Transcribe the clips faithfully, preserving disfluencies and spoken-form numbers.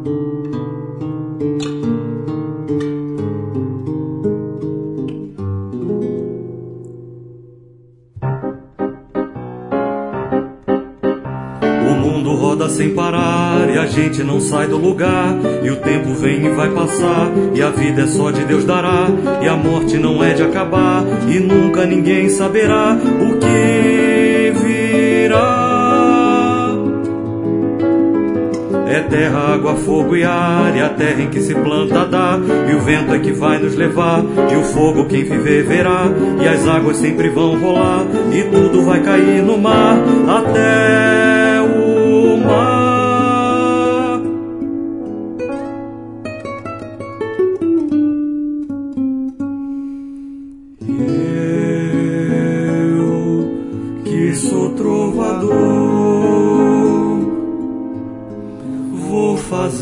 Sem parar, e a gente não sai do lugar, e o tempo vem e vai passar, e a vida é só de Deus dará, e a morte não é de acabar, e nunca ninguém saberá o que virá. É terra, água, fogo e ar, e a terra em que se planta dá, e o vento é que vai nos levar, e o fogo quem viver verá, e as águas sempre vão rolar, e tudo vai cair no mar, até o mar. Eu que sou trovador, vou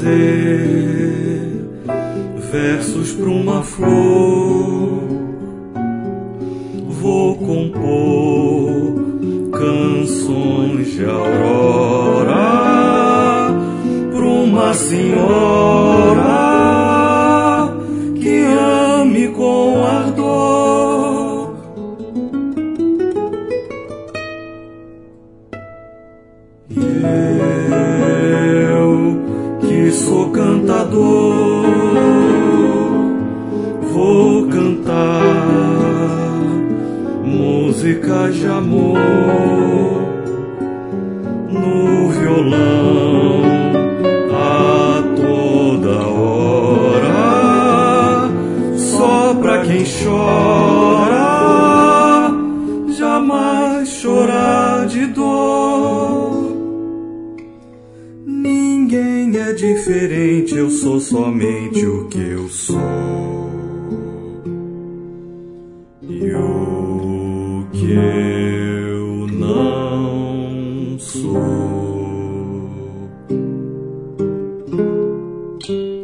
fazer versos pra uma flor, vou compor canções de aurora pra uma senhora que ame com ardor. E eu que sou cantador, vou cantar músicas de amor no violão a toda hora, só pra quem chora jamais chorar de dor. Ninguém é diferente, eu sou somente o que eu sou. E o que eu não sou.